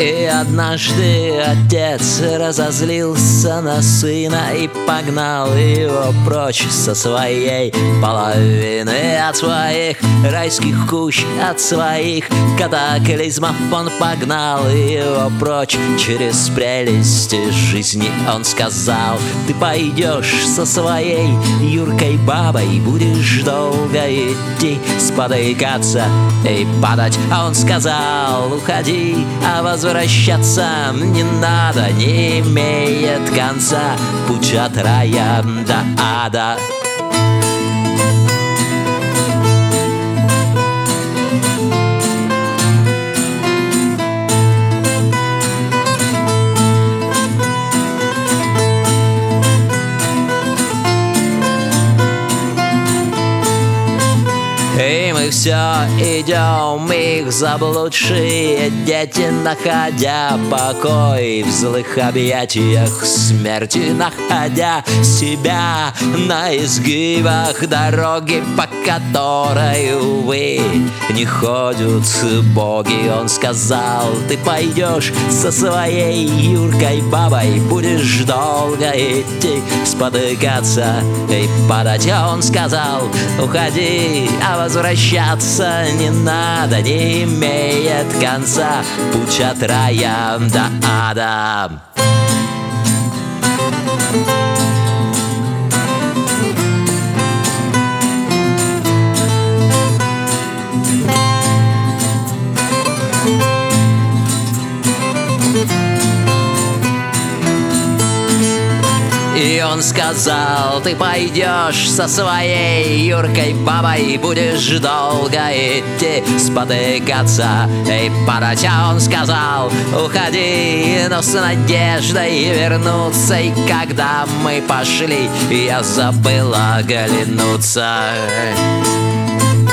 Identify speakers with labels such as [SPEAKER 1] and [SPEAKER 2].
[SPEAKER 1] И однажды отец разозлился на сына и погнал его прочь со своей половины. От своих райских кущ, от своих катаклизмов он погнал его прочь. Через прелести жизни он сказал: ты пойдешь со своей Юркой бабой, будешь долго идти, спотыкаться и падать. А он сказал: уходи, а возвращаться не надо, не имеет конца путь от рая до ада. И мы все идем, их заблудшие дети, находя покой в злых объятиях смерти, находя себя на изгибах дороги, по которой, увы, не ходят боги. Он сказал: ты пойдешь со своей Юркой бабой, будешь долго идти, спотыкаться и падать. А он сказал: уходи, а возвращаться не надо, не имеет конца путь от рая до ада. И он сказал: ты пойдешь со своей Юркой бабой, будешь долго идти, спотыкаться и падать. А он сказал: уходи, но с надеждой вернуться. И когда мы пошли, я забыл оглянуться.